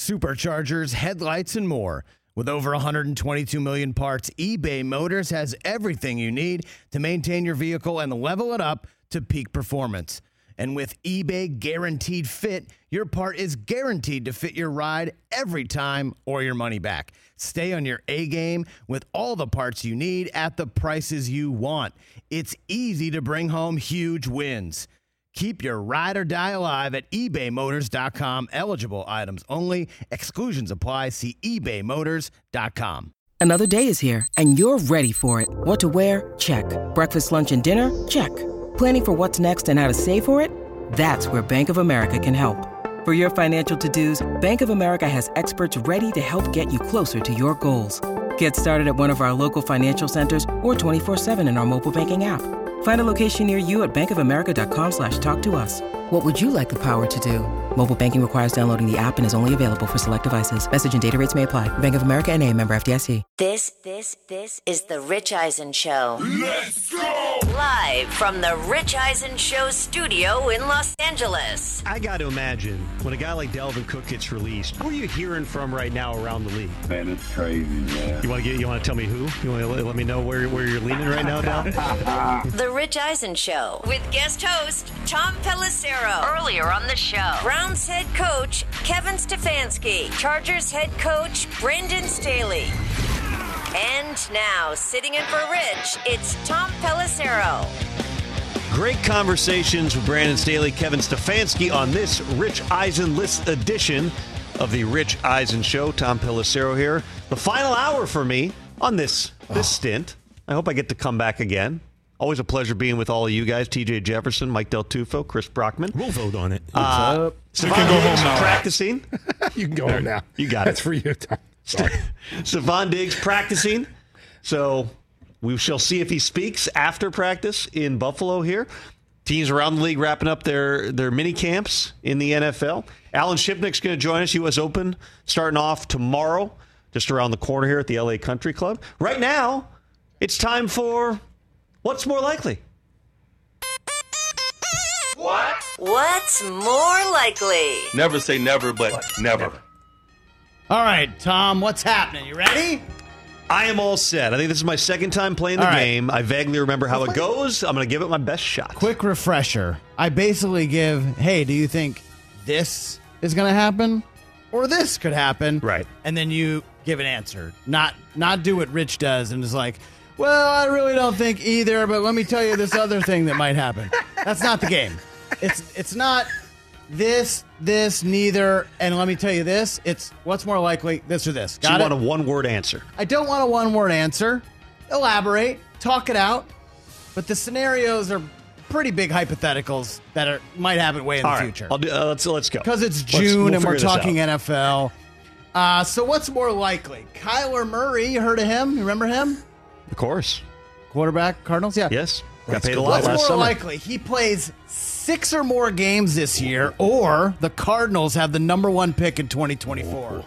superchargers, headlights, and more. With over 122 million parts, eBay Motors has everything you need to maintain your vehicle and level it up to peak performance. And with eBay Guaranteed Fit, your part is guaranteed to fit your ride every time or your money back. Stay on your A-game with all the parts you need at the prices you want. It's easy to bring home huge wins. Keep your ride or die alive at ebaymotors.com. Eligible items only. Exclusions apply. See ebaymotors.com. Another day is here, and you're ready for it. What to wear? Check. Breakfast, lunch, and dinner? Check. Planning for what's next and how to save for it? That's where Bank of America can help. For your financial to-dos, Bank of America has experts ready to help get you closer to your goals. Get started at one of our local financial centers or 24/7 in our mobile banking app. Find a location near you at bankofamerica.com/talktous. What would you like the power to do? Mobile banking requires downloading the app and is only available for select devices. Message and data rates may apply. Bank of America N.A., member FDIC. This is the Rich Eisen Show. Let's go! Live from the Rich Eisen Show studio in Los Angeles. I got to imagine when a guy like Dalvin Cook gets released, who are you hearing from right now around the league? Man, it's crazy, man. You want to tell me who? You want to let me know where you're leaning right now, Dal? The Rich Eisen Show with guest host Tom Pelissero. Earlier on the show, Browns head coach Kevin Stefanski, Chargers head coach Brandon Staley. And now, sitting in for Rich, it's Tom Pelissero. Great conversations with Brandon Staley, Kevin Stefanski on this Rich Eisen-less edition of the Rich Eisen Show. Tom Pelissero here. The final hour for me on this stint. I hope I get to come back again. Always a pleasure being with all of you guys. TJ Jefferson, Mike Del Tufo, Chris Brockman. We'll vote on it. You can go home now. Practicing. You can go home now. You got That's it. for you, Tom. Sorry. Stephon Diggs practicing. So we shall see if he speaks after practice in Buffalo here. Teams around the league wrapping up their mini camps in the NFL. Alan Shipnick's going to join us. U.S. Open starting off tomorrow, just around the corner here at the LA Country Club. Right now, it's time for What's More Likely? What? What's more likely? Never say never, but never. All right, Tom, what's happening? You ready? I am all set. I think this is my second time playing the game. I vaguely remember how it goes. I'm going to give it my best shot. Quick refresher. I basically give, hey, do you think this is going to happen? Or this could happen? Right. And then you give an answer. Not do what Rich does and is like, well, I really don't think either, but let me tell you this other thing that might happen. That's not the game. It's not this, neither, and let me tell you this. It's what's more likely, this or this. So you want a one-word answer. I don't want a one-word answer. Elaborate. Talk it out. But the scenarios are pretty big hypotheticals that might happen way in the future. I'll do, let's go. Because it's June and we're talking out. NFL. So what's more likely? Kyler Murray, you heard of him? You remember him? Of course. Quarterback, Cardinals? Yeah. Yes. Got paid a lot last What's more summer. likely? He plays 6 or more games this year, or the Cardinals have the number 1 pick in 2024.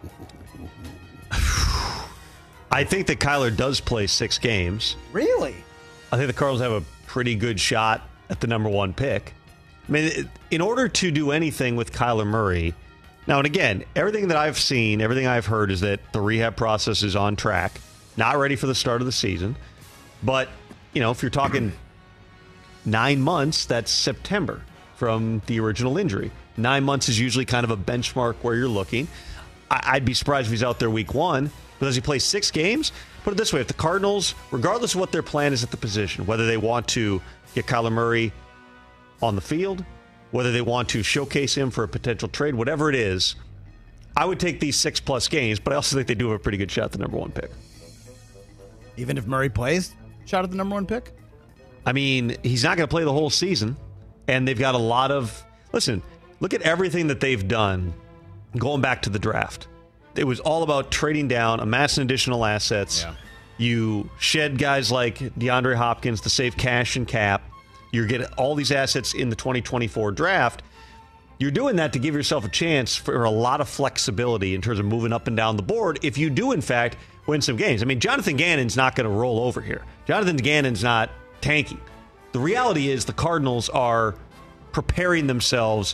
I think that Kyler does play 6 games. Really? I think the Cardinals have a pretty good shot at the number 1 pick. I mean, in order to do anything with Kyler Murray, now and again, everything that I've seen, everything I've heard is that the rehab process is on track. Not ready for the start of the season. But, if you're talking 9 months, that's September from the original injury. 9 months is usually kind of a benchmark where you're looking. I'd be surprised if he's out there week 1. But does he play 6 games? Put it this way. If the Cardinals, regardless of what their plan is at the position, whether they want to get Kyler Murray on the field, whether they want to showcase him for a potential trade, whatever it is, I would take these 6+ games, but I also think they do have a pretty good shot at the number 1 pick. Even if Murray plays, shot at the number 1 pick? I mean, he's not going to play the whole season, and they've got a lot of... Listen, look at everything that they've done going back to the draft. It was all about trading down, amassing additional assets. Yeah. You shed guys like DeAndre Hopkins to save cash and cap. You're getting all these assets in the 2024 draft. You're doing that to give yourself a chance for a lot of flexibility in terms of moving up and down the board if you do, in fact, win some games. I mean, Jonathan Gannon's not going to roll over here. Jonathan Gannon's not tanking. The reality is the Cardinals are preparing themselves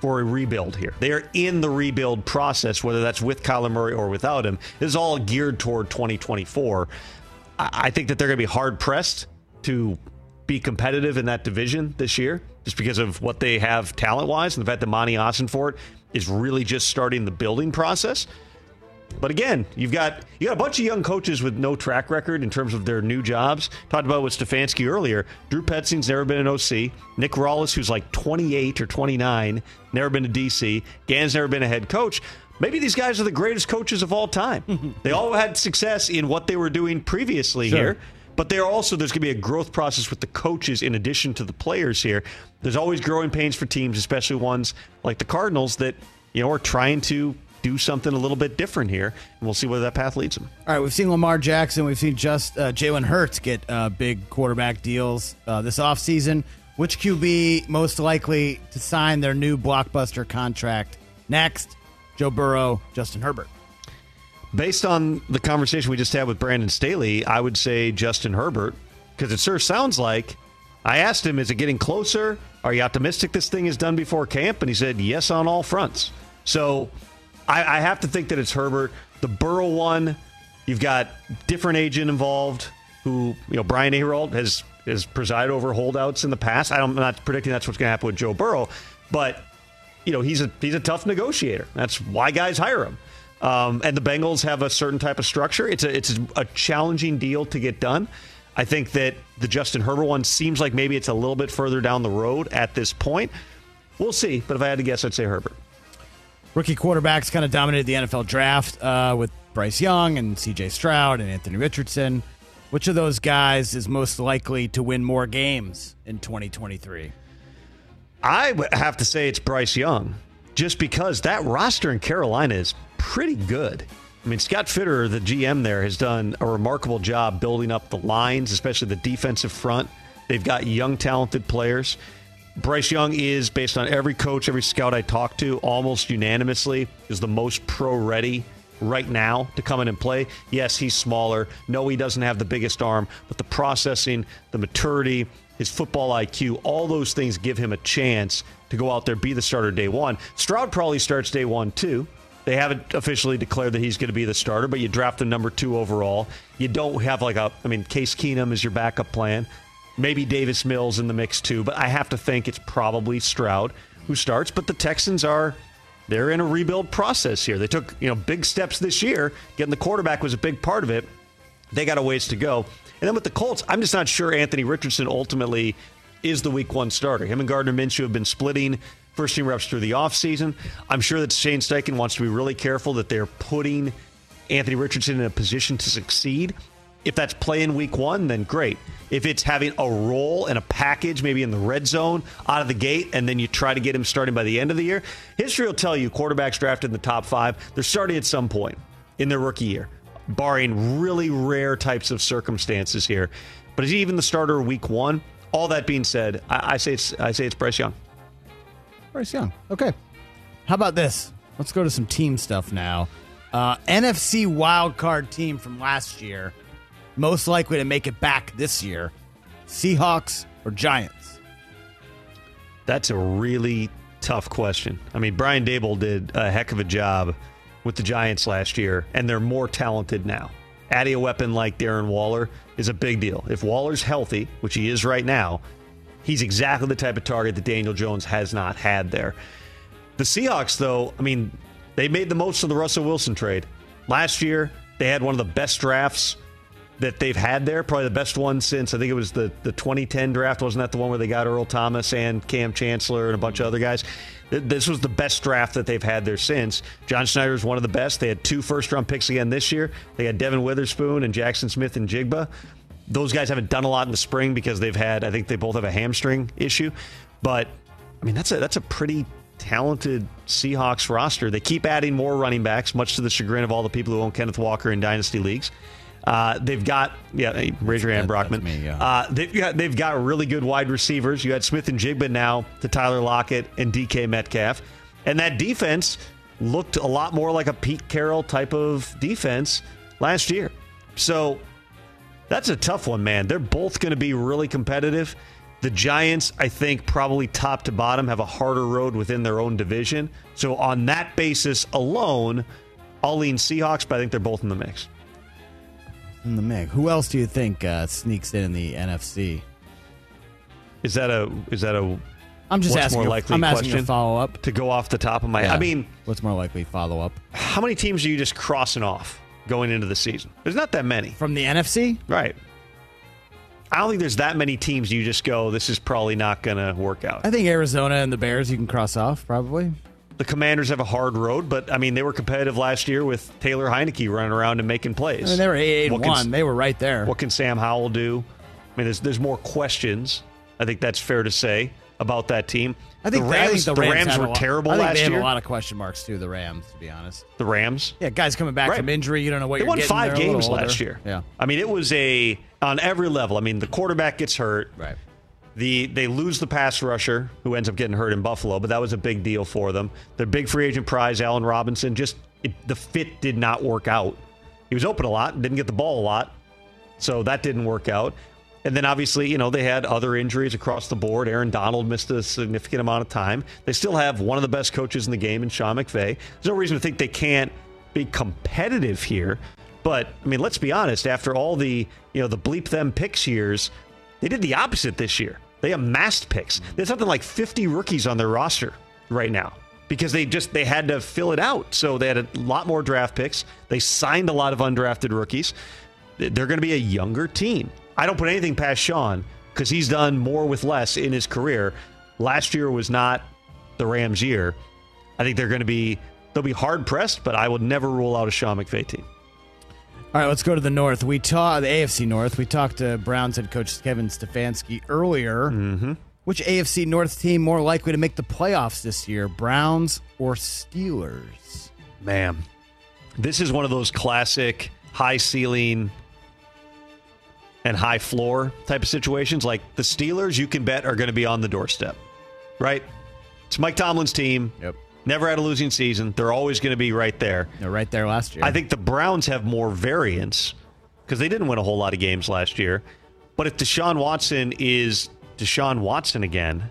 for a rebuild here. They are in the rebuild process, whether that's with Kyler Murray or without him. This is all geared toward 2024. I think that they're going to be hard-pressed to be competitive in that division this year, just because of what they have talent-wise and the fact that Monty Ossenfort is really just starting the building process. But again, you got a bunch of young coaches with no track record in terms of their new jobs. Talked about with Stefanski earlier. Drew Petzing's never been an OC. Nick Rawlis, who's like 28 or 29, never been a DC. Gannon's never been a head coach. Maybe these guys are the greatest coaches of all time. They all had success in what they were doing previously here. But there's going to be a growth process with the coaches in addition to the players here. There's always growing pains for teams, especially ones like the Cardinals that, are trying to do something a little bit different here, and we'll see where that path leads them. All right, we've seen Lamar Jackson. We've seen Jalen Hurts get big quarterback deals this offseason. Which QB most likely to sign their new blockbuster contract next? Joe Burrow, Justin Herbert. Based on the conversation we just had with Brandon Staley, I would say Justin Herbert, because it sure sounds like, I asked him, is it getting closer? Are you optimistic this thing is done before camp? And he said, yes, on all fronts. So I have to think that it's Herbert. The Burrow one, you've got different agent involved who, Brian Aherold has presided over holdouts in the past. I'm not predicting that's what's going to happen with Joe Burrow, but, he's a tough negotiator. That's why guys hire him. And the Bengals have a certain type of structure. It's a challenging deal to get done. I think that the Justin Herbert one seems like maybe it's a little bit further down the road at this point. We'll see, but if I had to guess, I'd say Herbert. Rookie quarterbacks kind of dominated the NFL draft with Bryce Young and C.J. Stroud and Anthony Richardson. Which of those guys is most likely to win more games in 2023? I would have to say it's Bryce Young, just because that roster in Carolina is pretty good. I mean, Scott Fitterer, the GM there, has done a remarkable job building up the lines, especially the defensive front. They've got young, talented players. Bryce Young is, based on every coach, every scout I talked to, almost unanimously is the most pro-ready right now to come in and play. Yes, he's smaller. No, he doesn't have the biggest arm, but the processing, the maturity, his football IQ, all those things give him a chance to go out there, be the starter day one. Stroud probably starts day one, too. They haven't officially declared that he's going to be the starter, but you draft him number 2 overall. You don't have Case Keenum is your backup plan. Maybe Davis Mills in the mix too, but I have to think it's probably Stroud who starts. But the Texans they're in a rebuild process here. They took big steps this year. Getting the quarterback was a big part of it. They got a ways to go. And then with the Colts, I'm just not sure Anthony Richardson ultimately is the week 1 starter. Him and Gardner Minshew have been splitting first-team reps through the offseason. I'm sure that Shane Steichen wants to be really careful that they're putting Anthony Richardson in a position to succeed. If that's playing week 1, then great. If it's having a role and a package, maybe in the red zone out of the gate, and then you try to get him starting by the end of the year, history will tell you quarterbacks drafted in the top 5, they're starting at some point in their rookie year, barring really rare types of circumstances here. But is he even the starter week 1? All that being said, I say it's Bryce Young. Bryce Young. Okay. How about this? Let's go to some team stuff now. NFC wildcard team from last year, most likely to make it back this year, Seahawks or Giants? That's a really tough question. I mean, Brian Daboll did a heck of a job with the Giants last year, and they're more talented now. Adding a weapon like Darren Waller is a big deal. If Waller's healthy, which he is right now, he's exactly the type of target that Daniel Jones has not had there. The Seahawks, though, I mean, they made the most of the Russell Wilson trade. Last year, they had one of the best drafts that they've had there, probably the best one since, I think it was the 2010 draft. Wasn't that the one where they got Earl Thomas and Cam Chancellor and a bunch of other guys? This was the best draft that they've had there since. John Schneider is one of the best. They had 2 first-round picks again this year. They had Devin Witherspoon and Jackson Smith and Jigba. Those guys haven't done a lot in the spring because I think they both have a hamstring issue. But, I mean, that's a pretty talented Seahawks roster. They keep adding more running backs, much to the chagrin of all the people who own Kenneth Walker in dynasty leagues. They've got, raise your hand, Brockman. Me, yeah. They've got really good wide receivers. You had Smith and Jigba now to Tyler Lockett and DK Metcalf. And that defense looked a lot more like a Pete Carroll type of defense last year. So that's a tough one, man. They're both going to be really competitive. The Giants, I think, probably top to bottom, have a harder road within their own division. So on that basis alone, I'll lean Seahawks, but I think they're both in the mix. In the mix. Who else do you think sneaks in the NFC? Is that a I'm just what's asking. more likely I'm asking question a follow up. to go off the top of my? Yeah. I mean, what's more likely follow up how many teams are you just crossing off going into the season? There's not that many, from the NFC? right? I don't think there's that many teams you just go, this is probably not going to work out. I think Arizona and the Bears you can cross off probably. The Commanders have a hard road, but I mean they were competitive last year with Taylor Heineke running around and making plays. I mean, they were 8-1. They were right there. What can Sam Howell do? I mean, there's more questions. I think that's fair to say about that team. I think the Rams were terrible I think last they have year. a lot of question marks too. The Rams, to be honest. The Rams, Yeah, guys coming back Right. from injury. You don't know what they you're won getting. 5 They're a little games older. last year. Yeah, I mean, it was on every level. I mean, the quarterback gets hurt. right. They lose the pass rusher, who ends up getting hurt in Buffalo, but that was a big deal for them. Their big free agent prize, Allen Robinson, the fit did not work out. He was open a lot, didn't get the ball a lot, so that didn't work out. And then obviously, they had other injuries across the board. Aaron Donald missed a significant amount of time. They still have one of the best coaches in the game in Sean McVay. There's no reason to think they can't be competitive here. But, I mean, let's be honest. After all the bleep them picks years, they did the opposite this year. They amassed picks. They have something like 50 rookies on their roster right now because they had to fill it out. So they had a lot more draft picks. They signed a lot of undrafted rookies. They're going to be a younger team. I don't put anything past Sean because he's done more with less in his career. Last year was not the Rams' year. I think they'll be hard pressed, but I would never rule out a Sean McVay team. All right, let's go to the North. The AFC North. We talked to Browns head coach Kevin Stefanski earlier. Mm-hmm. Which AFC North team more likely to make the playoffs this year, Browns or Steelers? Man, this is one of those classic high ceiling and high floor type of situations. Like the Steelers, you can bet, are going to be on the doorstep, right? It's Mike Tomlin's team. Yep. Never had a losing season. They're always going to be right there. They're right there last year. I think the Browns have more variance because they didn't win a whole lot of games last year. But if Deshaun Watson is Deshaun Watson again,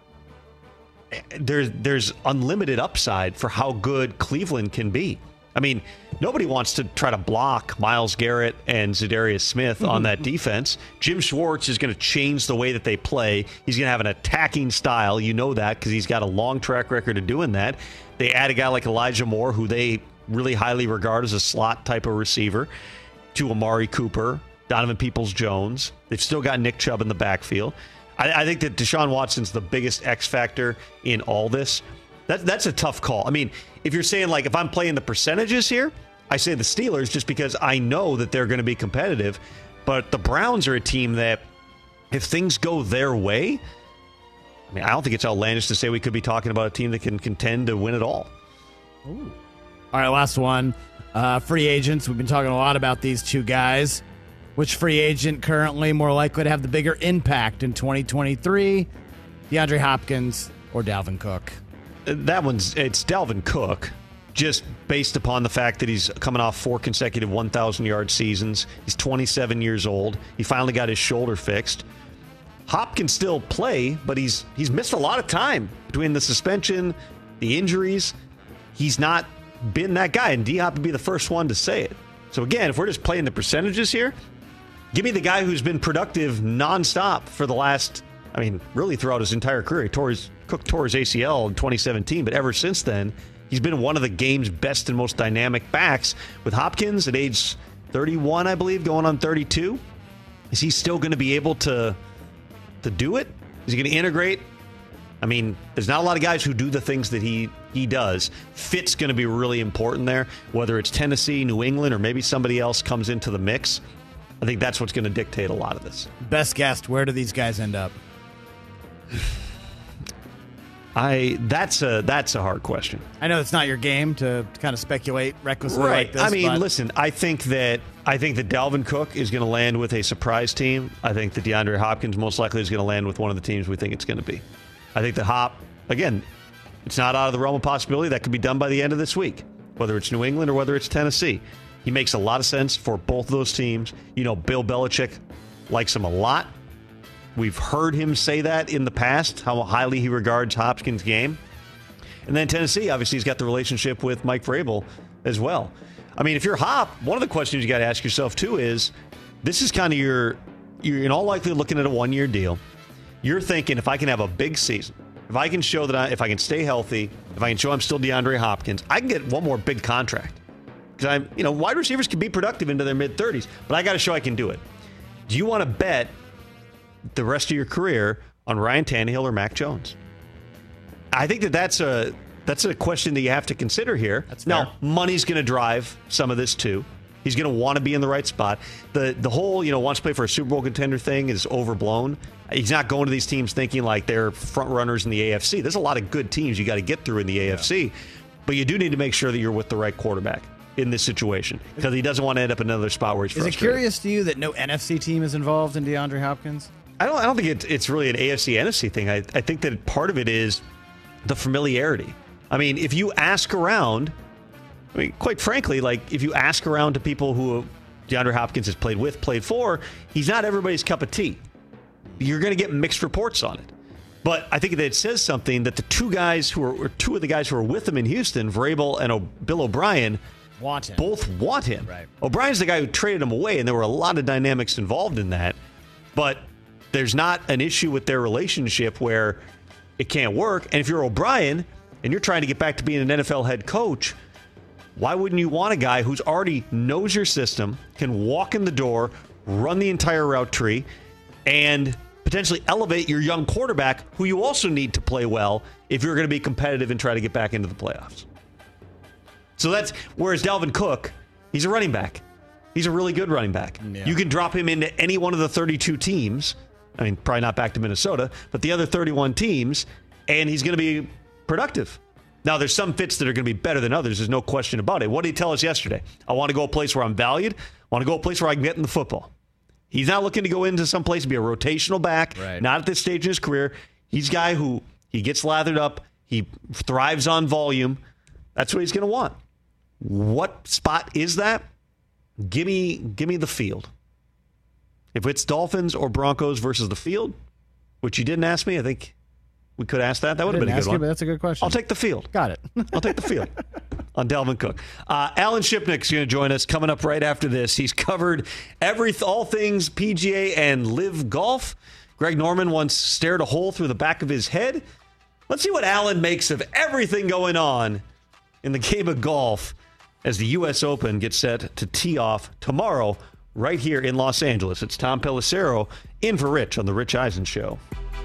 there's unlimited upside for how good Cleveland can be. I mean, nobody wants to try to block Myles Garrett and Zadarius Smith on that defense. Jim Schwartz is going to change the way that they play. He's going to have an attacking style. You know that because he's got a long track record of doing that. They add a guy like Elijah Moore, who they really highly regard as a slot type of receiver, to Amari Cooper, Donovan Peoples-Jones. They've still got Nick Chubb in the backfield. I think that Deshaun Watson's the biggest X factor in all this. That's a tough call. I mean, if you're saying, like, if I'm playing the percentages here, I say the Steelers just because I know that they're going to be competitive. But the Browns are a team that, if things go their way, I mean, I don't think it's outlandish to say we could be talking about a team that can contend to win it all. Ooh. All right, last one. Free agents. We've been talking a lot about these two guys. Which free agent currently more likely to have the bigger impact in 2023? DeAndre Hopkins or Dalvin Cook? It's Dalvin Cook, just based upon the fact that he's coming off 4 consecutive 1,000-yard seasons. He's 27 years old. He finally got his shoulder fixed. Hop can still play, but he's missed a lot of time between the suspension, the injuries. He's not been that guy, and D-Hop would be the first one to say it. So again, if we're just playing the percentages here, give me the guy who's been productive nonstop for the last, really throughout his entire career. Cook tore his ACL in 2017, but ever since then, he's been one of the game's best and most dynamic backs. With Hopkins at age 31, I believe, going on 32, is he still going to be able to do it? Is he going to integrate? There's not a lot of guys who do the things that he does. Fit's going to be really important there, whether it's Tennessee, New England, or maybe somebody else comes into the mix. I think that's what's going to dictate a lot of this. Best guess, where do these guys end up? That's a hard question. I know it's not your game to kind of speculate recklessly like this. Listen, I think that Dalvin Cook is going to land with a surprise team. I think that DeAndre Hopkins most likely is going to land with one of the teams we think it's going to be. I think that Hop, again, it's not out of the realm of possibility. That could be done by the end of this week, whether it's New England or whether it's Tennessee. He makes a lot of sense for both of those teams. Bill Belichick likes him a lot. We've heard him say that in the past, how highly he regards Hopkins' game. And then Tennessee, obviously, he's got the relationship with Mike Vrabel as well. I mean, if you're Hop, one of the questions you got to ask yourself, too, is this is kind of you're in all likelihood looking at a one-year deal. You're thinking, if I can have a big season, if I can show that if I can stay healthy, if I can show I'm still DeAndre Hopkins, I can get one more big contract. Because wide receivers can be productive into their mid-30s, but I got to show I can do it. Do you want to bet the rest of your career on Ryan Tannehill or Mac Jones? I think that's a question that you have to consider here. Now, money's going to drive some of this too. He's going to want to be in the right spot. The whole, wants to play for a Super Bowl contender thing is overblown. He's not going to these teams thinking like they're front runners in the AFC. There's a lot of good teams you got to get through in the AFC, but you do need to make sure that you're with the right quarterback in this situation because he doesn't want to end up in another spot where he's frustrated. Is it curious to you that no NFC team is involved in DeAndre Hopkins? I don't think it's really an AFC-NFC thing. I think that part of it is the familiarity. I mean, if you ask around, quite frankly, if you ask around to people who DeAndre Hopkins has played with, played for, he's not everybody's cup of tea. You're going to get mixed reports on it. But I think that it says something that the two of the guys who are with him in Houston, Vrabel and Bill O'Brien, both want him. Right. O'Brien's the guy who traded him away, and there were a lot of dynamics involved in that. But there's not an issue with their relationship where it can't work. And if you're O'Brien and you're trying to get back to being an NFL head coach, why wouldn't you want a guy who's already knows your system, can walk in the door, run the entire route tree, and potentially elevate your young quarterback, who you also need to play well if you're going to be competitive and try to get back into the playoffs? So whereas Dalvin Cook, he's a running back. He's a really good running back. Yeah. You can drop him into any one of the 32 teams. I mean, probably not back to Minnesota, but the other 31 teams, and he's going to be productive. Now, there's some fits that are going to be better than others. There's no question about it. What did he tell us yesterday? I want to go a place where I'm valued. I want to go a place where I can get in the football. He's not looking to go into some place and be a rotational back, not at this stage in his career. He's a guy who he gets lathered up. He thrives on volume. That's what he's going to want. What spot is that? Give me the field. If it's Dolphins or Broncos versus the field, which you didn't ask me, I think we could ask that. That would have been a good one. But that's a good question. I'll take the field. Got it. I'll take the field on Dalvin Cook. Alan Shipnick's going to join us coming up right after this. He's covered all things PGA and LIV Golf. Greg Norman once stared a hole through the back of his head. Let's see what Alan makes of everything going on in the game of golf as the U.S. Open gets set to tee off tomorrow right here in Los Angeles. It's Tom Pelissero in for Rich on The Rich Eisen Show.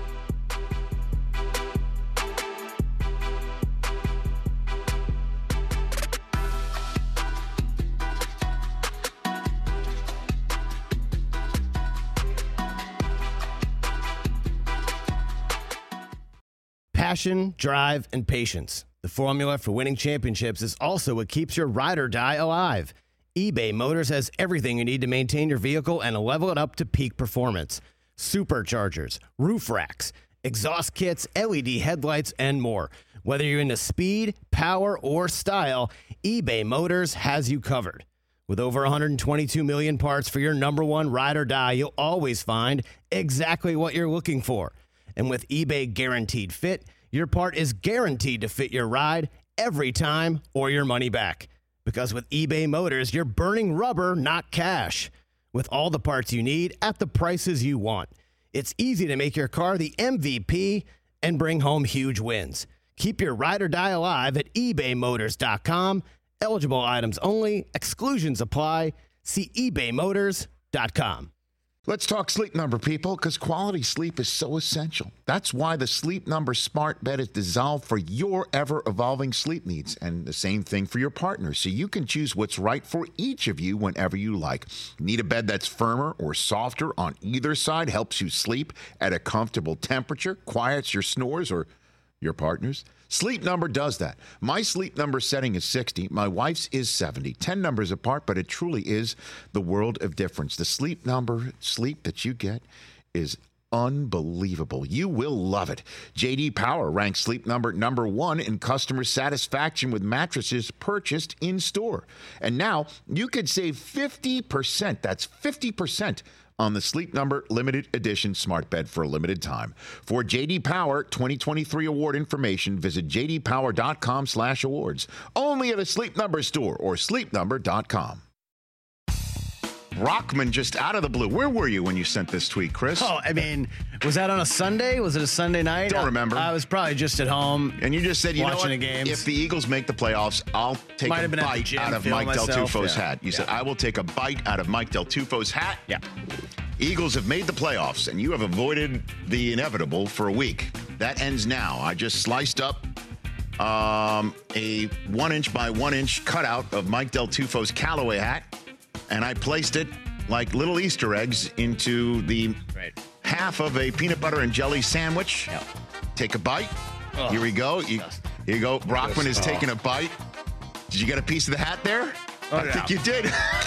Passion, drive, and patience. The formula for winning championships is also what keeps your ride or die alive. eBay Motors has everything you need to maintain your vehicle and level it up to peak performance. Superchargers, roof racks, exhaust kits, LED headlights, and more. Whether you're into speed, power, or style, eBay Motors has you covered. With over 122 million parts for your number one ride or die, you'll always find exactly what you're looking for. And with eBay Guaranteed Fit, your part is guaranteed to fit your ride every time or your money back. Because with eBay Motors, you're burning rubber, not cash. With all the parts you need at the prices you want. It's easy to make your car the MVP and bring home huge wins. Keep your ride or die alive at ebaymotors.com. Eligible items only. Exclusions apply. See ebaymotors.com. Let's talk Sleep Number, people, because quality sleep is so essential. That's why the Sleep Number smart bed is designed for your ever-evolving sleep needs, and the same thing for your partner, so you can choose what's right for each of you whenever you like. Need a bed that's firmer or softer on either side, helps you sleep at a comfortable temperature, quiets your snores or your partner's? Sleep Number does that. My Sleep Number setting is 60. My wife's is 70. 10 numbers apart, but it truly is the world of difference. The Sleep Number sleep that you get is unbelievable. You will love it. J.D. Power ranks Sleep Number number 1 in customer satisfaction with mattresses purchased in store. And now you could save 50%. That's 50% on the Sleep Number limited edition smart bed for a limited time. For J.D. Power 2023 award information, visit jdpower.com/awards. Only at a Sleep Number store or sleepnumber.com. Brockman just out of the blue. Where were you when you sent this tweet, Chris? Oh, I mean, was that on a Sunday? Was it a Sunday night? Don't remember. I was probably just at home. And you just said, you know watching what? the games. If the Eagles make the playoffs, I'll take Might a have been at the bite gym, out of feeling Mike Del myself. Tufo's Yeah. hat. You said, I will take a bite out of Mike Del Tufo's hat. Yeah. Eagles have made the playoffs, and you have avoided the inevitable for a week. That ends now. I just sliced up a 1-inch by 1-inch cutout of Mike Del Tufo's Callaway hat, and I placed it like little Easter eggs into the half of a peanut butter and jelly sandwich. Yep. Take a bite. Here we go. Here you go. Brockman is taking a bite. Did you get a piece of the hat there? I think you did.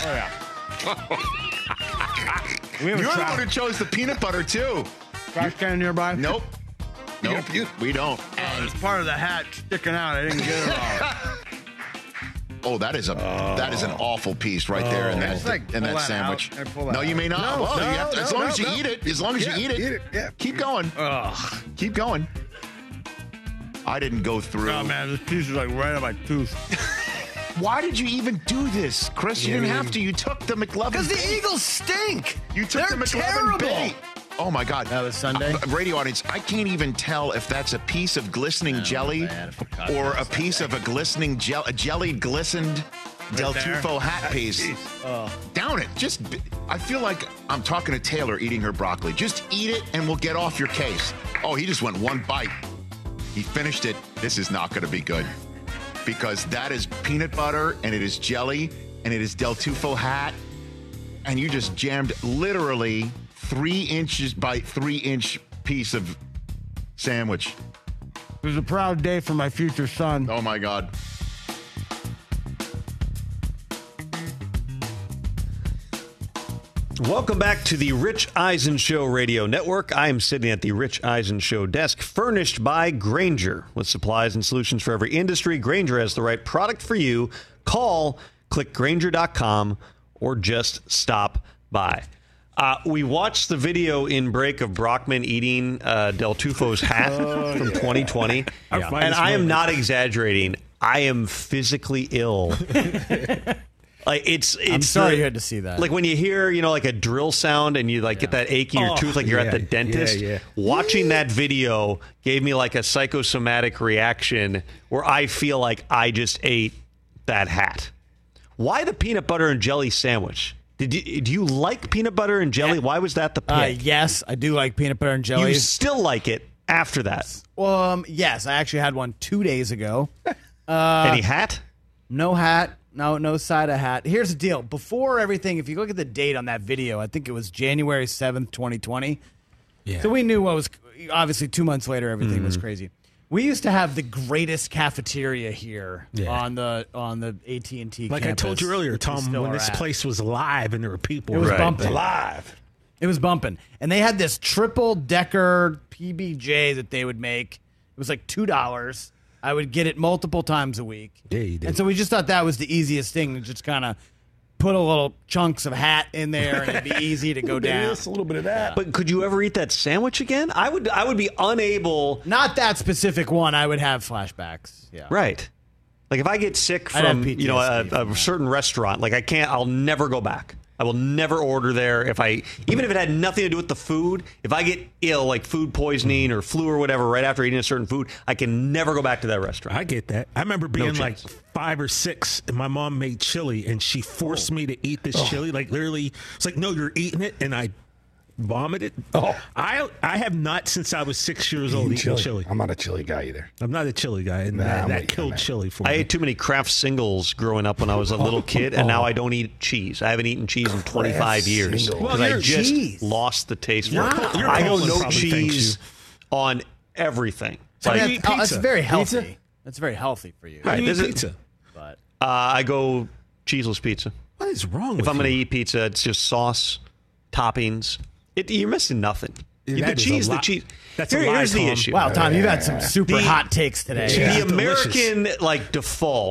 You're the one who chose the peanut butter, too. Trash can nearby? Nope. We don't. It's part of the hat sticking out. I didn't get it all. Oh, that is an awful piece right there in that sandwich. No, you may not. No, you have to, as long as you no. eat it. As long as you eat it. Yeah. Keep going. Keep going. I didn't go through. Oh, man, this piece is like right on my tooth. Why did you even do this, Chris? You didn't have to. You took the McLovin. Because the Eagles stink. You took They're the McLovin terrible. bait. Oh, my God. That was Sunday? Radio audience, I can't even tell if that's a piece of glistening jelly man, I forgot or that a was piece of a glistening a jelly glistened Del there? Tufo hat piece. Down it. I feel like I'm talking to Taylor eating her broccoli. Just eat it and we'll get off your case. Oh, he just went one bite. He finished it. This is not going to be good because that is peanut butter and it is jelly and it is Del Tufo hat. And you just jammed literally 3 inches by 3-inch piece of sandwich. It was a proud day for my future son. Oh, my God. Welcome back to the Rich Eisen Show Radio Network. I am sitting at the Rich Eisen Show desk, furnished by Grainger. With supplies and solutions for every industry, Grainger has the right product for you. Call, click Grainger.com, or just stop by. We watched the video in break of Brockman eating Del Tufo's hat from 2020. And I am not exaggerating. I am physically ill. Like I'm sorry you had to see that. Like when you hear, like a drill sound and you get that ache in your tooth, like you're at the dentist. Yeah. Watching that video gave me like a psychosomatic reaction where I feel like I just ate that hat. Why the peanut butter and jelly sandwich? Do you like peanut butter and jelly? Why was that the pick? Yes, I do like peanut butter and jelly. You still like it after that? Yes, I actually had one 2 days ago. Any hat? No hat. No side of hat. Here's the deal. Before everything, if you look at the date on that video, I think it was January 7th, 2020. Yeah. So we knew what was, obviously 2 months later, everything was crazy. We used to have the greatest cafeteria here on the AT&T Like campus. I told you earlier, which we Tom, still when are this at. place was live and there were people. It was Right. bumping. Live. It was bumping. And they had this triple-decker PBJ that they would make. It was like $2. I would get it multiple times a week. Yeah, you did. And so we just thought that was the easiest thing to just kind of put a little chunks of hat in there and it'd be easy to go down. This, a little bit of that. But could you ever eat that sandwich again? I would be unable. Not that specific one. I would have flashbacks. Yeah. Right. Like if I get sick I'd have from PTSD from a that. certain restaurant, like I'll never go back. I will never order there even if it had nothing to do with the food. If I get ill, like food poisoning or flu or whatever, right after eating a certain food, I can never go back to that restaurant. I get that. I remember being like chance. 5 or 6, and my mom made chili, and she forced me to eat this chili. Like literally, it's like, no, you're eating it, and I vomited. I have not since I was 6 years old eaten chili. I'm not a chili guy either. I'm not a chili guy, and I'm that with you, killed man. chili for I me. ate too many Kraft singles growing up when I was a little kid, and now I don't eat cheese. I haven't eaten cheese in 25 years Singles. because Well, I you're- just Cheese. lost the taste for Your it. I go colon no probably thanks cheese on everything. How do Like, you eat That's pizza? very healthy. Pizza? That's very healthy for you. How do you This eat is- pizza? But I go cheeseless pizza. What is wrong If with I'm going to you? eat pizza, it's just sauce, toppings. You're missing nothing. That The is a cheese, the lot. cheese. That's a lie, Here's the Tom. issue. wow, Tom, you've had some super The- hot takes today. The delicious. American default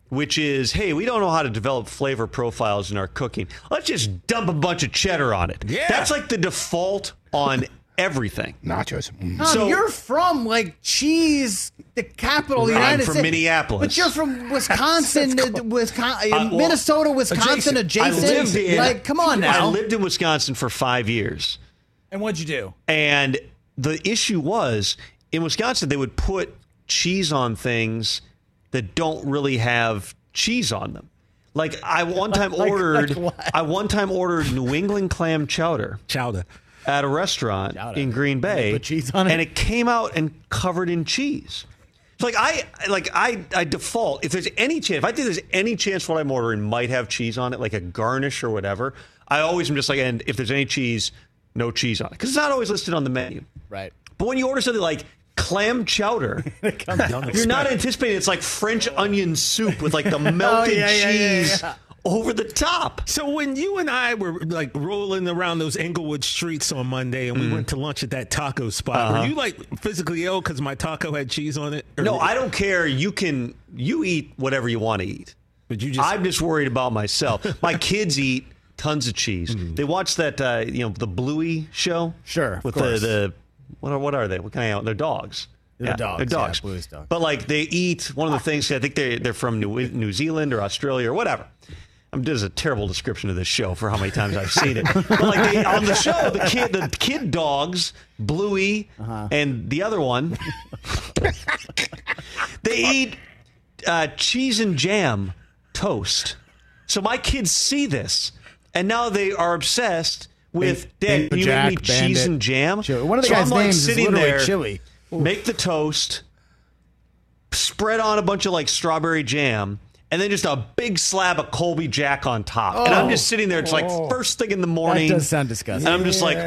which is, hey, we don't know how to develop flavor profiles in our cooking. Let's just dump a bunch of cheddar on it. Yeah. That's like the default on everything. Nachos. Tom, you're from like cheese, the capital of the United States. I'm from Minneapolis. But you're from Wisconsin, Minnesota, Wisconsin adjacent. I lived in, like, come on now. I lived in Wisconsin for 5 years. And what'd you do? And the issue was, in Wisconsin, they would put cheese on things that don't really have cheese on them. Like I one time ordered New England clam chowder at a restaurant in Green Bay, put cheese on it? and it came out and covered in cheese. So I default, if there's any chance, if I think there's any chance what I'm ordering might have cheese on it, like a garnish or whatever, I always am just like, and if there's any cheese, no cheese on it, because it's not always listed on the menu. Right. But when you order something like clam chowder, you're not anticipating it's like French onion soup with like the melted cheese over the top. So when you and I were like rolling around those Englewood streets on Monday and we went to lunch at that taco spot, were you like physically ill because my taco had cheese on it? No, I don't care. You eat whatever you want to eat. But I'm just worried about myself. My kids eat tons of cheese. They watch that the Bluey show. Sure, with of course. the what are they? What kind of? They're dogs. They're dogs. They're dogs. Yeah, Bluey's dogs. But like they eat one of the things. I think they're from New Zealand or Australia or whatever. This is a terrible description of this show for how many times I've seen it. But like on the show, the kid dogs, Bluey, and the other one, they eat cheese and jam toast. So my kids see this, and now they are obsessed with, Dad, can you make me cheese and jam? One of the guys' names is literally Chili. Make the toast, spread on a bunch of like strawberry jam, and then just a big slab of Colby Jack on top. And I'm just sitting there. It's like first thing in the morning. That does sound disgusting. And I'm just like,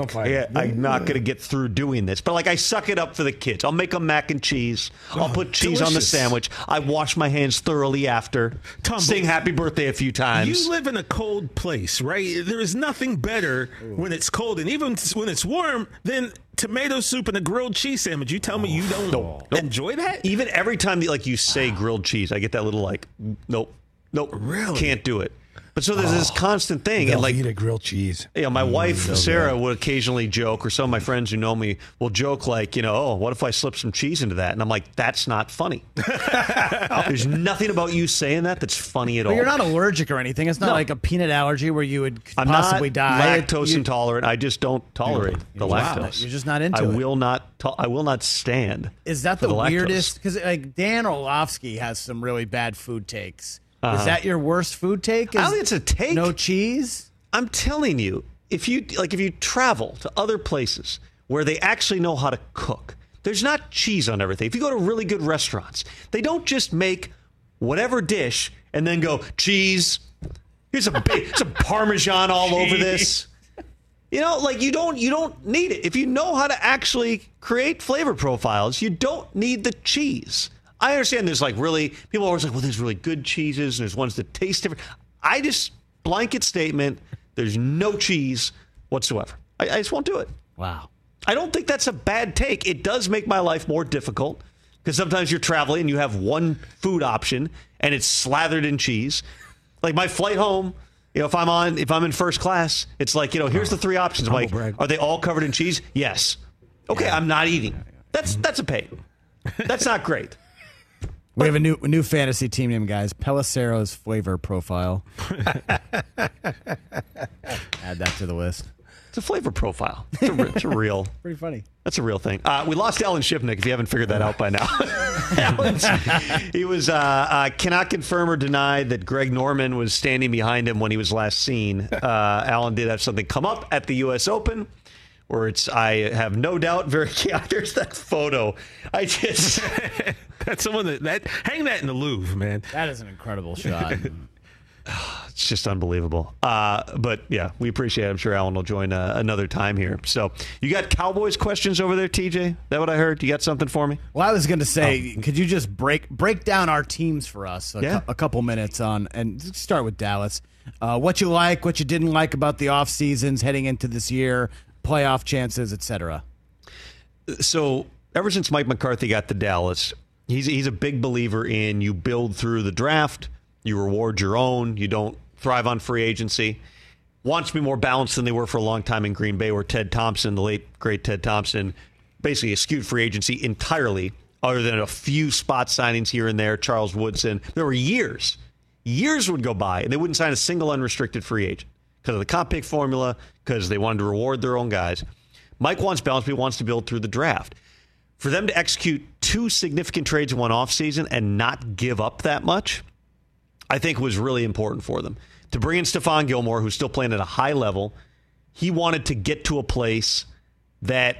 I'm not going to get through doing this. But like, I suck it up for the kids. I'll make them mac and cheese. I'll put cheese on the sandwich. I wash my hands thoroughly after. Tom, sing happy birthday a few times. You live in a cold place, right? There is nothing better when it's cold. And even when it's warm, than tomato soup and a grilled cheese sandwich. You tell me you don't enjoy that? Even every time you say grilled cheese, I get that little like, nope, really can't do it. But so there's this constant thing, and like eat a grilled cheese. Yeah, my wife Sarah would occasionally joke, or some of my friends who know me will joke like, oh, what if I slip some cheese into that? And I'm like, that's not funny. There's nothing about you saying that's funny at all. But you're not allergic or anything. It's not like a peanut allergy where you would possibly die. I'm not lactose intolerant. I just don't tolerate the lactose. You're just not into it. I will not stand. Is that the weirdest? Because like Dan Orlovsky has some really bad food takes. Is that your worst food take? I don't think it's a take. No cheese? I'm telling you, if you travel to other places where they actually know how to cook, there's not cheese on everything. If you go to really good restaurants, they don't just make whatever dish and then go, cheese. Here's some Parmesan all over this. You don't need it. If you know how to actually create flavor profiles, you don't need the cheese. I understand there's people are always like, well, there's really good cheeses and there's ones that taste different. I just blanket statement, there's no cheese whatsoever. I just won't do it. Wow. I don't think that's a bad take. It does make my life more difficult because sometimes you're traveling and you have one food option and it's slathered in cheese. Like my flight home, if I'm in first class, it's like, here's the three options. I'm like, are they all covered in cheese? Yes. Okay, I'm not eating. That's a pain. That's not great. We have a new fantasy team name, guys. Pelissero's flavor profile. Add that to the list. It's a flavor profile. It's a real. Pretty funny. That's a real thing. We lost Alan Shipnick, if you haven't figured that out by now. He was cannot confirm or deny that Greg Norman was standing behind him when he was last seen. Alan did have something come up at the U.S. Open. Where I have no doubt, there's that photo. That's someone that hang that in the Louvre, man. That is an incredible shot. It's just unbelievable. But yeah, we appreciate it. I'm sure Alan will join another time here. So you got Cowboys questions over there, TJ? Is that what I heard? You got something for me? Well, I was going to say, could you just break down our teams for us a couple minutes on, and start with Dallas. What you like, what you didn't like about the off seasons heading into this year, playoff chances, etc. So ever since Mike McCarthy got to Dallas, He's a big believer in you build through the draft, you reward your own, you don't thrive on free agency. Wants to be more balanced than they were for a long time in Green Bay, where Ted Thompson, the late, great Ted Thompson, basically eschewed free agency entirely, other than a few spot signings here and there, Charles Woodson. There were years would go by, and they wouldn't sign a single unrestricted free agent because of the comp pick formula, because they wanted to reward their own guys. Mike wants balance, but he wants to build through the draft. For them to execute 2 significant trades in one offseason and not give up that much, I think was really important for them. To bring in Stephon Gilmore, who's still playing at a high level, he wanted to get to a place that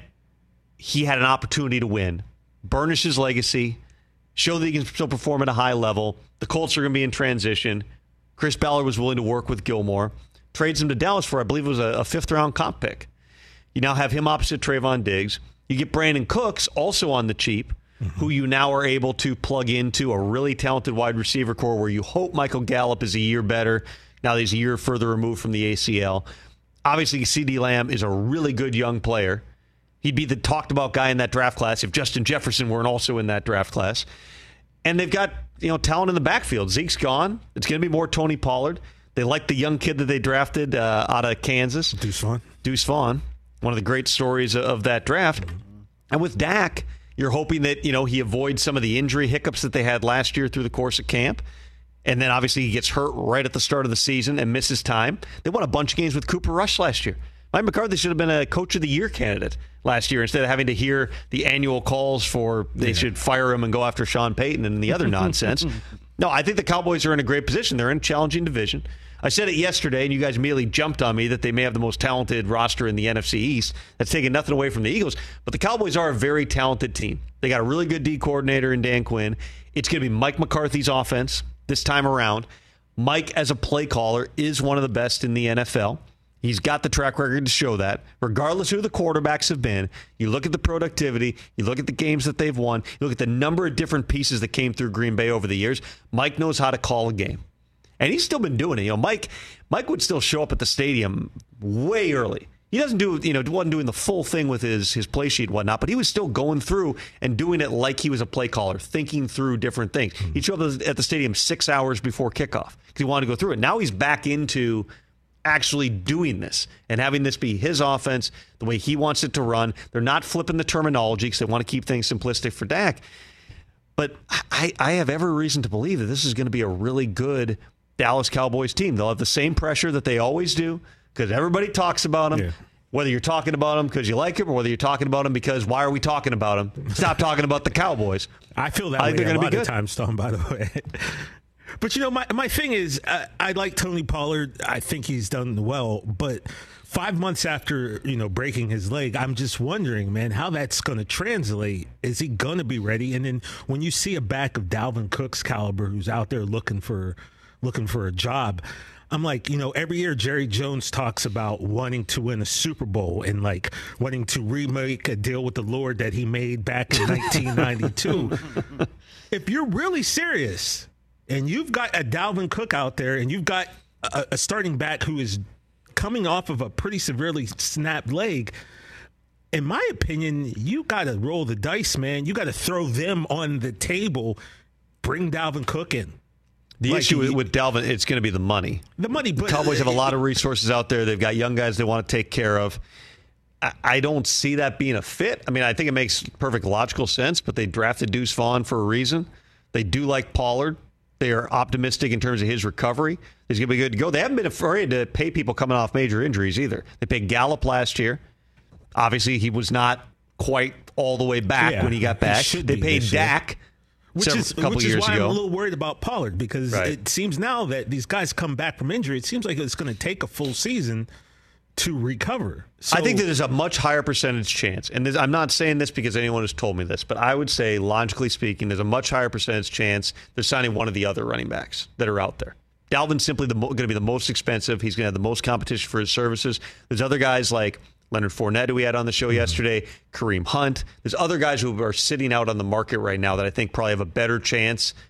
he had an opportunity to win, burnish his legacy, show that he can still perform at a high level. The Colts are going to be in transition. Chris Ballard was willing to work with Gilmore. Trades him to Dallas for, I believe it was a 5th-round comp pick. You now have him opposite Trayvon Diggs. You get Brandon Cooks, also on the cheap, who you now are able to plug into a really talented wide receiver core where you hope Michael Gallup is a year better. Now that he's a year further removed from the ACL. Obviously, CeeDee Lamb is a really good young player. He'd be the talked-about guy in that draft class if Justin Jefferson weren't also in that draft class. And they've got talent in the backfield. Zeke's gone. It's going to be more Tony Pollard. They like the young kid that they drafted out of Kansas. Deuce Vaughn. One of the great stories of that draft. And with Dak, you're hoping that he avoids some of the injury hiccups that they had last year through the course of camp. And then obviously he gets hurt right at the start of the season and misses time. They won a bunch of games with Cooper Rush last year. Mike McCarthy should have been a Coach of the Year candidate last year instead of having to hear the annual calls for they should fire him and go after Sean Payton and the other nonsense. No, I think the Cowboys are in a great position. They're in a challenging division. I said it yesterday, and you guys immediately jumped on me that they may have the most talented roster in the NFC East. That's taking nothing away from the Eagles. But the Cowboys are a very talented team. They got a really good D coordinator in Dan Quinn. It's going to be Mike McCarthy's offense this time around. Mike, as a play caller, is one of the best in the NFL. He's got the track record to show that. Regardless of who the quarterbacks have been, you look at the productivity, you look at the games that they've won, you look at the number of different pieces that came through Green Bay over the years, Mike knows how to call a game. And he's still been doing it. Mike would still show up at the stadium way early. He doesn't wasn't doing the full thing with his play sheet and whatnot, but he was still going through and doing it like he was a play caller, thinking through different things. He'd show up at the stadium 6 hours before kickoff because he wanted to go through it. Now he's back into actually doing this and having this be his offense, the way he wants it to run. They're not flipping the terminology because they want to keep things simplistic for Dak. But I have every reason to believe that this is going to be a really good Dallas Cowboys team. They'll have the same pressure that they always do because everybody talks about them. Yeah. Whether you're talking about them because you like them or whether you're talking about them because why are we talking about them? Stop talking about the Cowboys. I feel that way a lot of times, Tom, by the way. But, my thing is, I like Tony Pollard. I think he's done well. But 5 months after, breaking his leg, I'm just wondering, man, how that's going to translate. Is he going to be ready? And then when you see a back of Dalvin Cook's caliber who's out there looking for a job, I'm like, every year Jerry Jones talks about wanting to win a Super Bowl and like wanting to remake a deal with the Lord that he made back in 1992. If you're really serious and you've got a Dalvin Cook out there and you've got a starting back who is coming off of a pretty severely snapped leg, in my opinion, you got to roll the dice, man. You got to throw them on the table, bring Dalvin Cook in. The issue with Dalvin, it's going to be the money. But the Cowboys have a lot of resources out there. They've got young guys they want to take care of. I don't see that being a fit. I mean, I think it makes perfect logical sense, but they drafted Deuce Vaughn for a reason. They do like Pollard. They are optimistic in terms of his recovery. He's going to be good to go. They haven't been afraid to pay people coming off major injuries either. They paid Gallup last year. Obviously, he was not quite all the way back when he got back. They paid Dak. Which is why I'm a little worried about Pollard because it seems now that these guys come back from injury, it seems like it's going to take a full season to recover. So, I think that there's a much higher percentage chance, and I'm not saying this because anyone has told me this, but I would say, logically speaking, there's a much higher percentage chance they're signing one of the other running backs that are out there. Dalvin's simply going to be the most expensive. He's going to have the most competition for his services. There's other guys like Leonard Fournette, who we had on the show yesterday, Kareem Hunt. There's other guys who are sitting out on the market right now that I think probably have a better chance